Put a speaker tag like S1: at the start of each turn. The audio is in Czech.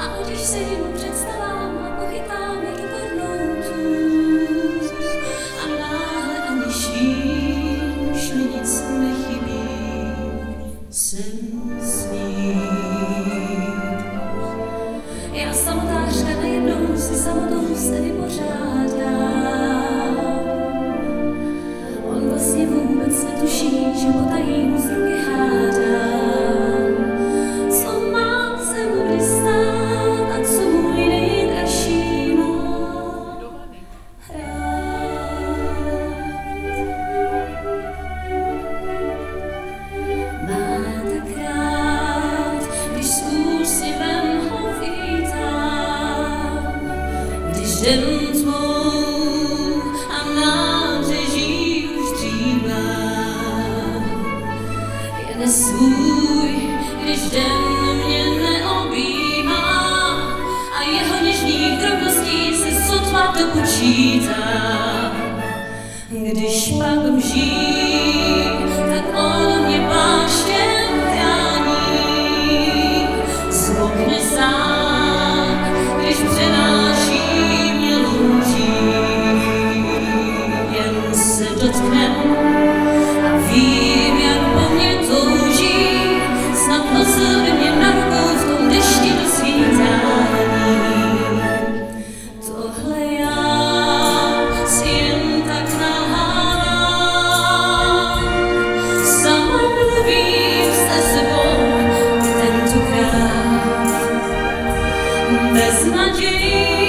S1: A když se jim představám a pochytám, jak je kornoutu, a náhle aniž vím, už mi nic nechybí, jsem s ním. Já samotářka najednou si samotou se vypořádám. On vlastně vůbec netuší, že potajím z ruky hádám. Co má se mu kdy stát a co můj nejdražší má hrát. Má tak rád, když s úsměvem ho vítám, když den tvou a nábřeží už dřívá. Je nesvůj, když den mě neobjímá a jeho něžných drobností se sotva dopočítá. Když pak mží, tak on mě pláštěm chrání. Zmokne sám, když přenáší mě loučí. Jen se dotknem a vím, jak po mně touží. Snad nosil by mě na rukou v tom dešti do svítání. Tohle já si jen tak nahádám. Sama mluvím se sebou tentokrát bez naději.